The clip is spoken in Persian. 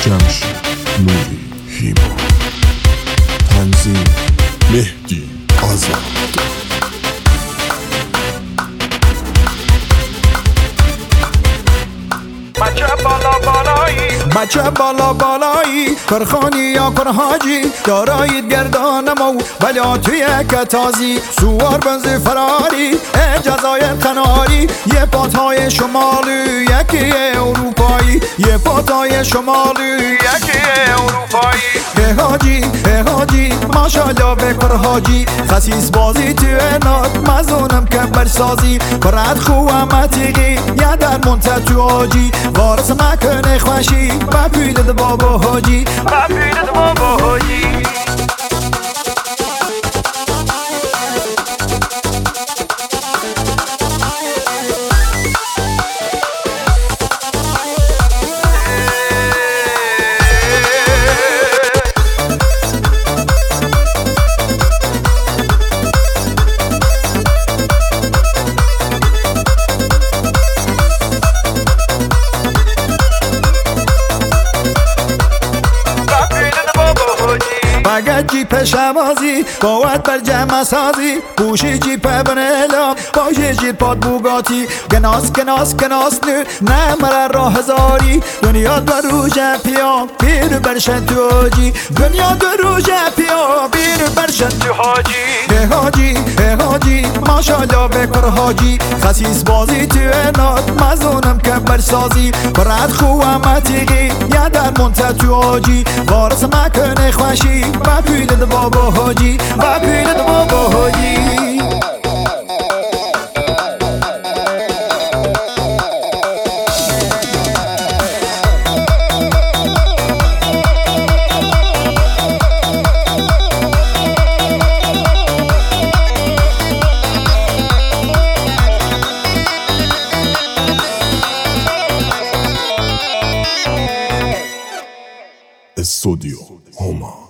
جمش نوری هیما، تنظیم مهدی آزاد. بچه بالا بالایی کرخانی یا کرهاجی دارایید گردانمو ولی توی کتازی سوار بنز فراری جزایر قناری یه پاتای شمالی یکی اروپایی یه پاتای شمالی یکی اروپایی حاجی ماشالله به کرهاجی خسیس بازی توی ناد مزونم کبر سازی برد خوام تیغی یا در منتر تو آجی وارس مکنه خوشی با پیلد بابا حاجی اگر جیپ شمازی باید بر جمع سازی بوشی جیپ بنلام باشه جیپات بوگاتی گناس نو نه مرا راه هزاری دنیا در روژ پیا بیر برشن تو حاجی دنیا در روژ پیا بیر برشن تو حاجی ماشالله بکر حاجی خسیس بازی تو ناد مزونم کبر سازی برد خوام تیغی یا در منتر تو حاجی وارس مکنه خوشی با پیلد بابا حاجی استودیو هما.